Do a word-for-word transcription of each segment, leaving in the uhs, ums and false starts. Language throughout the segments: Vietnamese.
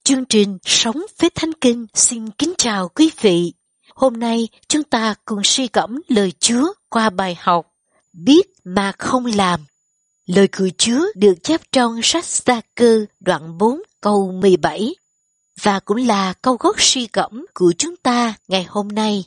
Chương trình Sống với Thánh Kinh xin kính chào quý vị. Hôm nay chúng ta cùng suy gẫm lời Chúa qua bài học Biết mà không làm. Lời của Chúa được chép trong sách Gia-cơ đoạn bốn câu mười bảy và cũng là câu gốc suy gẫm của chúng ta ngày hôm nay.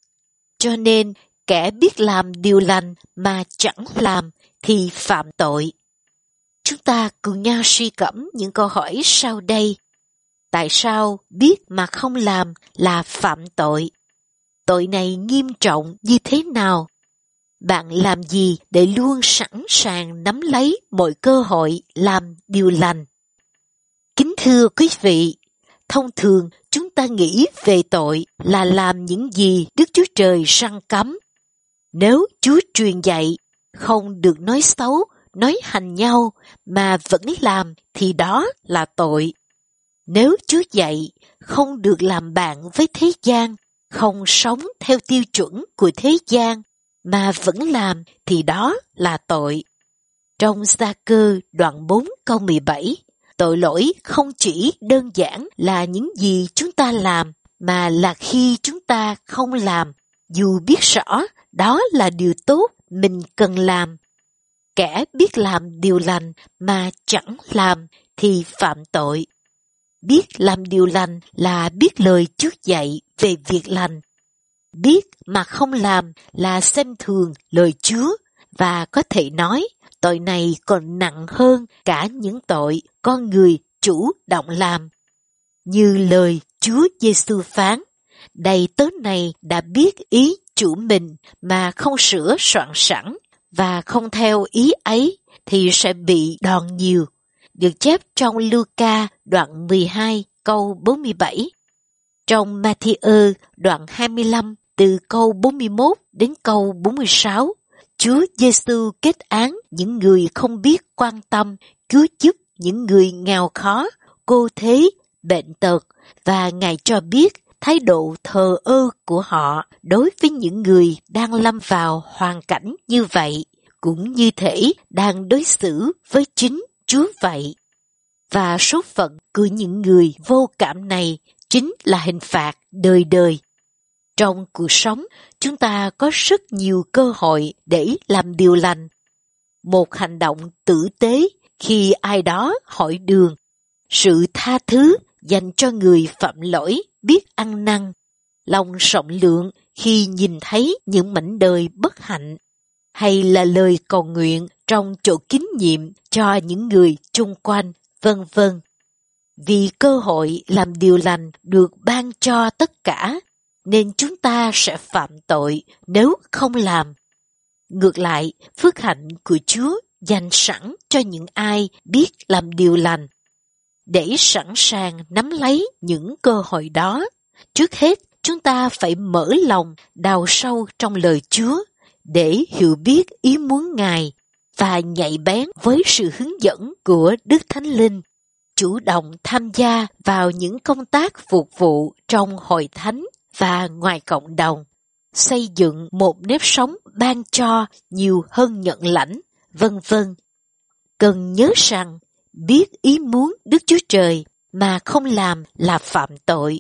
Cho nên kẻ biết làm điều lành mà chẳng làm thì phạm tội. Chúng ta cùng nhau suy gẫm những câu hỏi sau đây. Tại sao biết mà không làm là phạm tội? Tội này nghiêm trọng như thế nào? Bạn làm gì để luôn sẵn sàng nắm lấy mọi cơ hội làm điều lành? Kính thưa quý vị, thông thường chúng ta nghĩ về tội là làm những gì Đức Chúa Trời răn cấm. Nếu Chúa truyền dạy không được nói xấu, nói hành nhau mà vẫn làm thì đó là tội. Nếu Chúa dạy không được làm bạn với thế gian, không sống theo tiêu chuẩn của thế gian, mà vẫn làm thì đó là tội. Trong Gia-cơ đoạn bốn câu mười bảy, tội lỗi không chỉ đơn giản là những gì chúng ta làm, mà là khi chúng ta không làm, dù biết rõ đó là điều tốt mình cần làm. Kẻ biết làm điều lành mà chẳng làm thì phạm tội. Biết làm điều lành là biết lời Chúa dạy về việc lành. Biết mà không làm là xem thường lời Chúa, và có thể nói tội này còn nặng hơn cả những tội con người chủ động làm. Như lời Chúa Giêsu phán, đầy tớ này đã biết ý chủ mình mà không sửa soạn sẵn và không theo ý ấy thì sẽ bị đòn nhiều. Được chép trong Luca đoạn mười hai câu bốn mươi bảy. Trong Ma-thi-ơ đoạn hai mươi lăm từ câu bốn mươi mốt đến câu bốn mươi sáu, Chúa Giêsu kết án những người không biết quan tâm, cứu giúp những người nghèo khó, cô thế, bệnh tật, và Ngài cho biết thái độ thờ ơ của họ đối với những người đang lâm vào hoàn cảnh như vậy, cũng như thể đang đối xử với chính Chúa vậy. Và số phận của những người vô cảm này chính là hình phạt đời đời. Trong cuộc sống, chúng ta có rất nhiều cơ hội để làm điều lành. Một hành động tử tế khi ai đó hỏi đường, sự tha thứ dành cho người phạm lỗi biết ăn năn, lòng rộng lượng khi nhìn thấy những mảnh đời bất hạnh, hay là lời cầu nguyện trong chỗ kín nhiệm cho những người chung quanh, vân vân. Vì cơ hội làm điều lành được ban cho tất cả, nên chúng ta sẽ phạm tội nếu không làm. Ngược lại, phước hạnh của Chúa dành sẵn cho những ai biết làm điều lành. Để sẵn sàng nắm lấy những cơ hội đó, trước hết chúng ta phải mở lòng đào sâu trong lời Chúa để hiểu biết ý muốn Ngài và nhạy bén với sự hướng dẫn của Đức Thánh Linh, chủ động tham gia vào những công tác phục vụ trong hội thánh và ngoài cộng đồng, xây dựng một nếp sống ban cho nhiều hơn nhận lãnh, vân vân. Cần nhớ rằng, biết ý muốn Đức Chúa Trời mà không làm là phạm tội.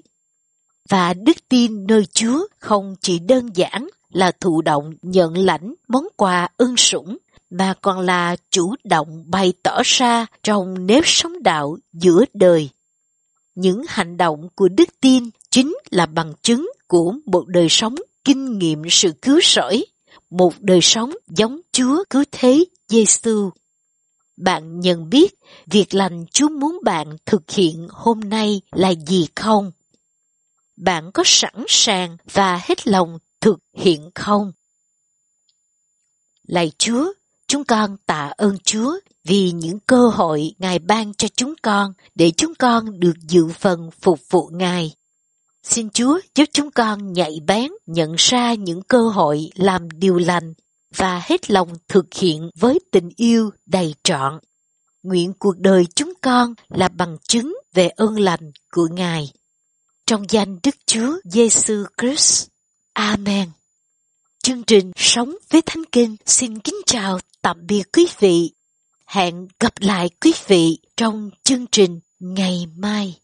Và đức tin nơi Chúa không chỉ đơn giản là thụ động nhận lãnh món quà ân sủng, mà còn là chủ động bày tỏ ra trong nếp sống đạo giữa đời. Những hành động của đức tin chính là bằng chứng của một đời sống kinh nghiệm sự cứu rỗi, một đời sống giống Chúa cứu thế Giêsu. Bạn nhận biết việc lành Chúa muốn bạn thực hiện hôm nay là gì không? Bạn có sẵn sàng và hết lòng thực hiện không? Lạy Chúa, chúng con tạ ơn Chúa vì những cơ hội Ngài ban cho chúng con để chúng con được dự phần phục vụ Ngài. Xin Chúa giúp chúng con nhạy bén nhận ra những cơ hội làm điều lành và hết lòng thực hiện với tình yêu đầy trọn. Nguyện cuộc đời chúng con là bằng chứng về ơn lành của Ngài. Trong danh Đức Chúa Giêsu Christ. Amen. Chương trình Sống với Thánh Kinh xin kính chào tạm biệt quý vị. Hẹn gặp lại quý vị trong chương trình ngày mai.